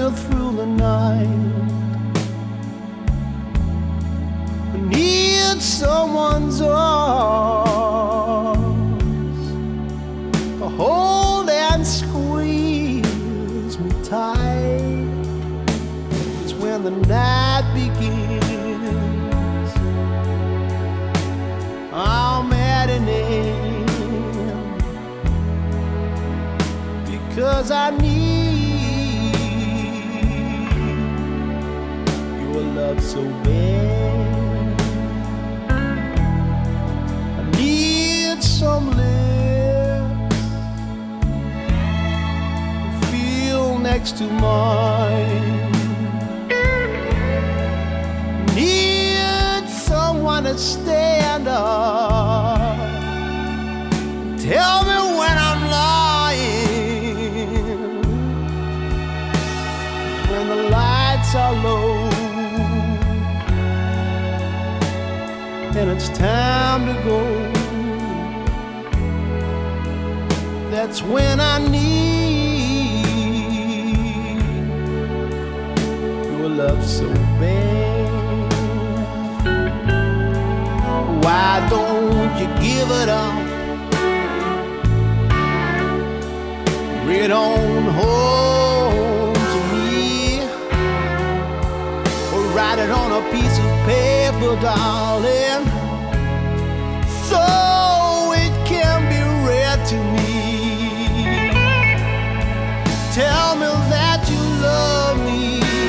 me through the night. I need someone's arms to hold and squeeze me tight. It's when the night begins, I'm at an end, because I need your love so bad. I need some lips to feel next to mine. Need someone to stand up, tell me when I'm lying, when the lights are low and it's time to go. That's when I need your love so bad. Why don't you give it up? Bring it on home to me, or write it on a piece of paper, darling, so it can be read to me. Tell me that you love me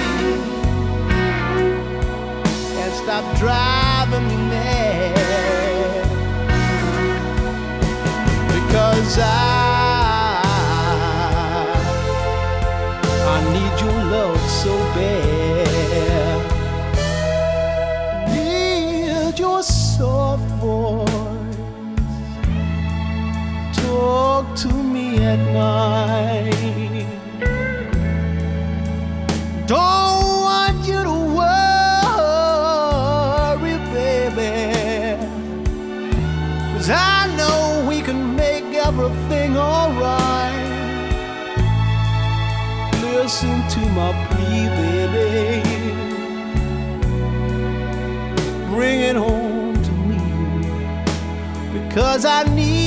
and stop driving me mad, because I need your love so bad. Need your soft voice, talk to me at night. Don't want you to worry, baby, 'cause I know we can make everything alright. Listen to my plea, baby, bring it home to me, because I need